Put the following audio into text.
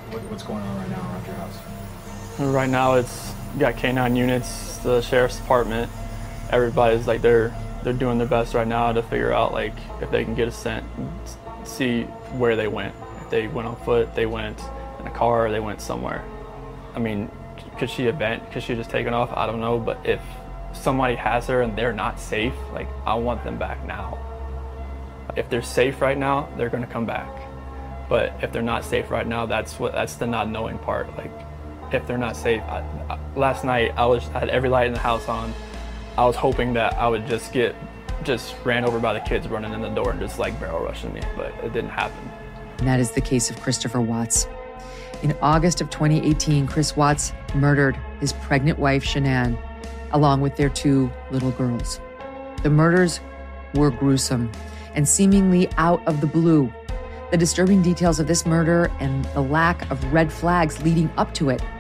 What's going on right now around your house? Right now, it's you got K9 units, the sheriff's department. Everybody's like they're doing their best right now to figure out like if they can get a scent, see where they went. If they went on foot, they went in a car, they went somewhere. I mean, could she event? Could she just taken off? I don't know. But if somebody has her and they're not safe, like I want them back now. If they're safe right now, they're gonna come back. But if they're not safe right now, that's the not knowing part. Like if they're not safe, last night I had every light in the house on. I was hoping that I would just ran over by the kids running in the door and just like barrel rushing me, but it didn't happen. And that is the case of Christopher Watts. In August of 2018, Chris Watts murdered his pregnant wife, Shanann, along with their 2 little girls. The murders were gruesome and seemingly out of the blue. The disturbing details of this murder and the lack of red flags leading up to it